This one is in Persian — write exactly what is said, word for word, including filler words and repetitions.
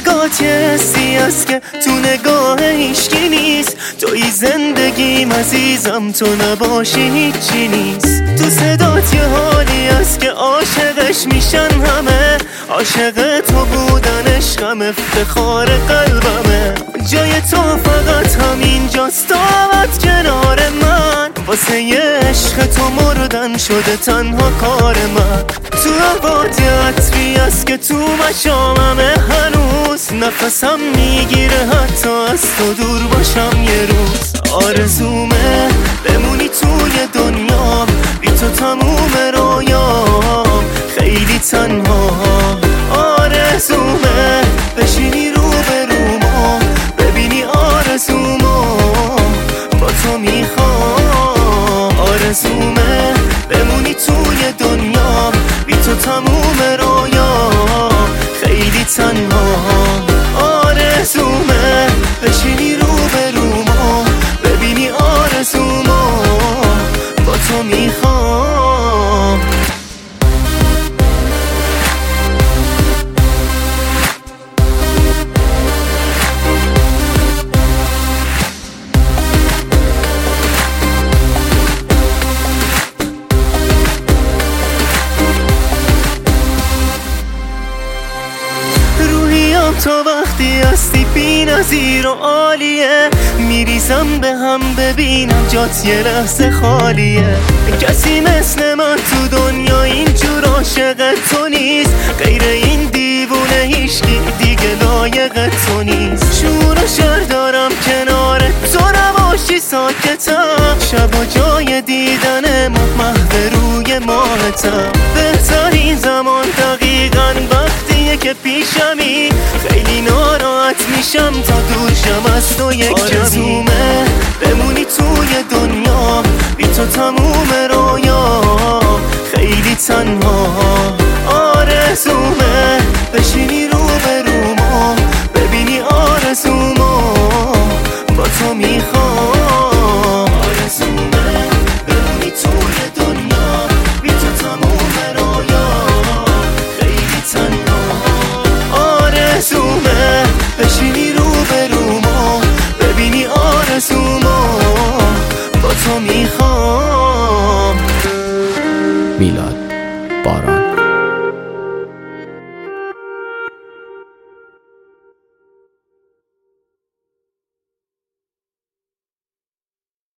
نگات یه حسی هست که تو نگاه هیچکی نیست. توی زندگیم عزیزم، تو نباشی هیچی نیست. تو صدات یه حالی هست که عاشقش میشن همه. عاشق تو بودن عشقم افتخار قلبمه. جای تو فقط همینجاست، دامت کنار من. واسه یه عشق تو مردن شده تنها کار من. تو عباد عطری هست که تو مشاممه هنوز. نفسم میگیره حتی از تو دور باشم یه روز. آرزومه بمونی توی دنیا، بی تو تموم رویام خیلی تنها. آرزومه بشینی رو به روما، ببینی آرزومو با تو میخوام. آرزومه بمونی توی دنیا، بی تو تموم رویام خیلی تنها. آرزومه بشینی رو به روما، ببینی آرزومو با تو میخوام. تا وقتی هستی بی نظیر و عالیه، میریزم به هم ببینم جات یه لحظه خالیه. کسی مثل من تو دنیا اینجور عاشق تو نیست. غیر این دیوونه هیچکی دیگه لایق تو نیست. شور و شر دارم کنار تو نباشی ساکتم. شب و جای دیدن ماه محو روی ماهتم. بهترین زمان دقیقاً وقتیه که پیشمی. خیلی ناراحت میشم تا دور شم از تو یک کمی. آرزومه بمونی توی دنیا، بی تو تموم رویام خیلی تنها.